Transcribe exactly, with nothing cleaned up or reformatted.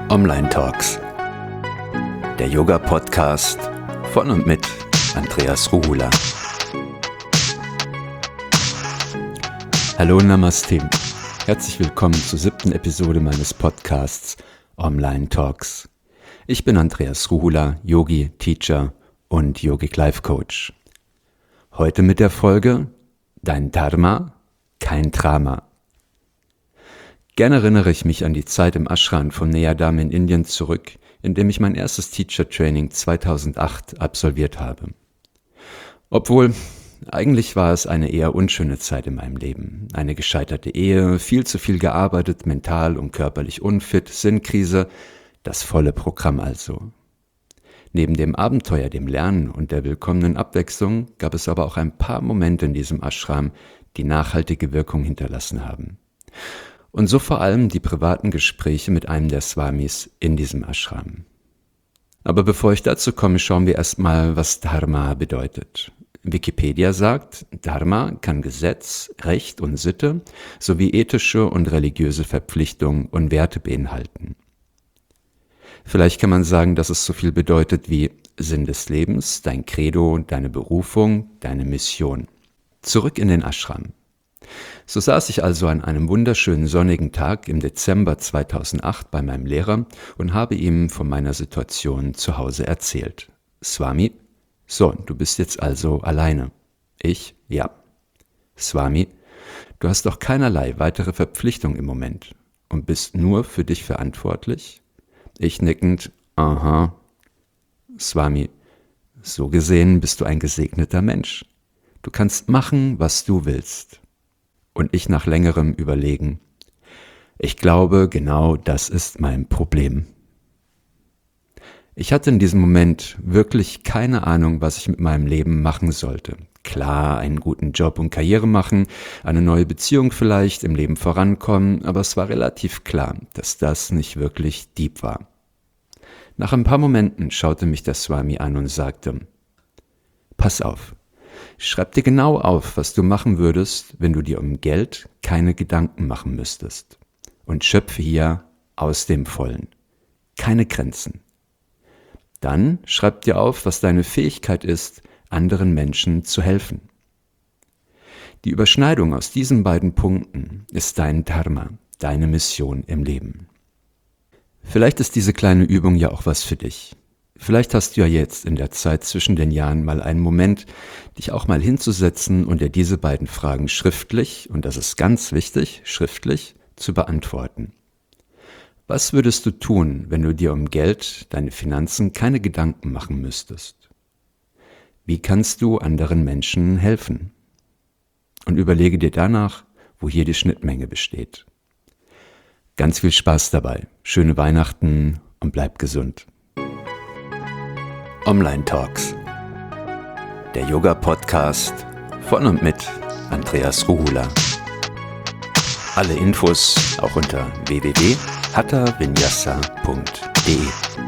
Online Talks, der Yoga-Podcast von und mit Andreas Ruhula. Hallo Namaste, herzlich willkommen zur siebten Episode meines Podcasts Online Talks. Ich bin Andreas Ruhula, Yogi, Teacher und Yogic Life Coach. Heute mit der Folge Dein Dharma, kein Drama. Gerne erinnere ich mich an die Zeit im Ashram von Neyadam in Indien zurück, in dem ich mein erstes Teacher Training zweitausendacht absolviert habe. Obwohl, eigentlich war es eine eher unschöne Zeit in meinem Leben. Eine gescheiterte Ehe, viel zu viel gearbeitet, mental und körperlich unfit, Sinnkrise, das volle Programm also. Neben dem Abenteuer, dem Lernen und der willkommenen Abwechslung gab es aber auch ein paar Momente in diesem Ashram, die nachhaltige Wirkung hinterlassen haben. Und so vor allem die privaten Gespräche mit einem der Swamis in diesem Ashram. Aber bevor ich dazu komme, schauen wir erstmal, was Dharma bedeutet. Wikipedia sagt, Dharma kann Gesetz, Recht und Sitte sowie ethische und religiöse Verpflichtungen und Werte beinhalten. Vielleicht kann man sagen, dass es so viel bedeutet wie Sinn des Lebens, dein Credo, deine Berufung, deine Mission. Zurück in den Ashram. So saß ich also an einem wunderschönen sonnigen Tag im Dezember zweitausendacht bei meinem Lehrer und habe ihm von meiner Situation zu Hause erzählt. Swami, so, du bist jetzt also alleine. Ich, ja. Swami, du hast doch keinerlei weitere Verpflichtung im Moment und bist nur für dich verantwortlich? Ich nickend, aha. Swami, so gesehen bist du ein gesegneter Mensch. Du kannst machen, was du willst. Und ich nach längerem Überlegen, ich glaube, genau das ist mein Problem. Ich hatte in diesem Moment wirklich keine Ahnung, was ich mit meinem Leben machen sollte. Klar, einen guten Job und Karriere machen, eine neue Beziehung vielleicht, im Leben vorankommen, aber es war relativ klar, dass das nicht wirklich deep war. Nach ein paar Momenten schaute mich der Swami an und sagte, pass auf. Schreib dir genau auf, was du machen würdest, wenn du dir um Geld keine Gedanken machen müsstest. Und schöpfe hier aus dem Vollen. Keine Grenzen. Dann schreib dir auf, was deine Fähigkeit ist, anderen Menschen zu helfen. Die Überschneidung aus diesen beiden Punkten ist dein Dharma, deine Mission im Leben. Vielleicht ist diese kleine Übung ja auch was für dich. Vielleicht hast du ja jetzt in der Zeit zwischen den Jahren mal einen Moment, dich auch mal hinzusetzen und dir diese beiden Fragen schriftlich, und das ist ganz wichtig, schriftlich, zu beantworten. Was würdest du tun, wenn du dir um Geld, deine Finanzen keine Gedanken machen müsstest? Wie kannst du anderen Menschen helfen? Und überlege dir danach, wo hier die Schnittmenge besteht. Ganz viel Spaß dabei, schöne Weihnachten und bleib gesund. Online Talks, der Yoga-Podcast von und mit Andreas Ruhula. Alle Infos auch unter w w w punkt hatha vinyasa punkt d e.